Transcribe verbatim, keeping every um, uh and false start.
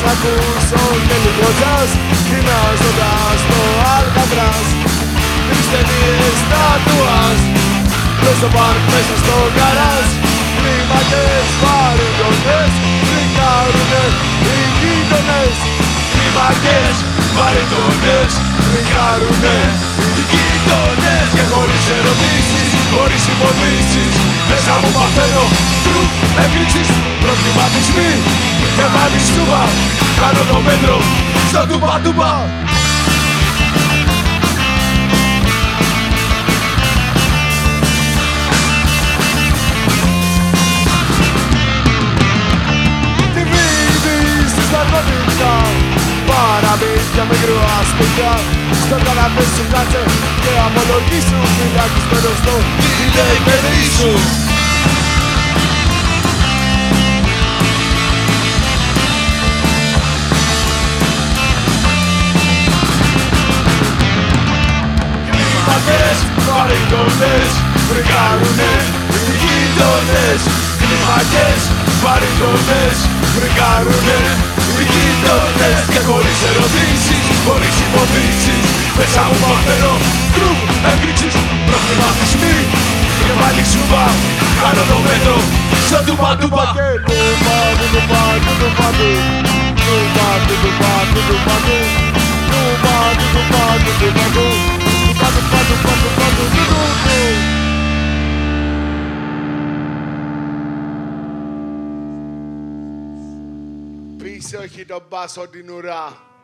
ακούσω και λίγο τζαζ, γυρνάζοντας το Αλκατράζ. Τρεις ταινίες τατουάζ, προς το πάρκ μέσα στο γκαράζ. Κλίμακες, βαρύτονες, φρικάρουνε οι γείτονες. Κλίμακες, βαρύτονες, φρικάρουνε οι γείτονες. Και χωρίς ερωτήσεις, χωρίς υποδείξεις, μέσα μου παθαίνω τρουκ εκρήξεις. Προβληματισμοί και πάλι στούβα, κάνω το μέτρο στο τούπα τούπα. Τι βίδεις στις ναρκωτικά, παραμύθια μικρού αστικά. Στο καναπέ σου κάτσε και αμολογήσου, φυλακισμένος στο τηλεκπαιδί σου. Κλίμακες, βαρύτονες, φρικάρουνε οι γείτονες. Κλίμακες, βαρύτονες, φρικάρουνε οι γείτονες. Και χωρίς ερωτήσεις, χωρίς υποδείξεις, μέσα μου μαθαίνω τρουκ εκρήξεις. Προβληματισμοί και πάλι σούβα, κάνω το μέτρο στο τούπα τούπα. Και τούπα τούπα τούπα τούπα τούπα τούπα Πίσω έχει τον μπάσο την ουρά.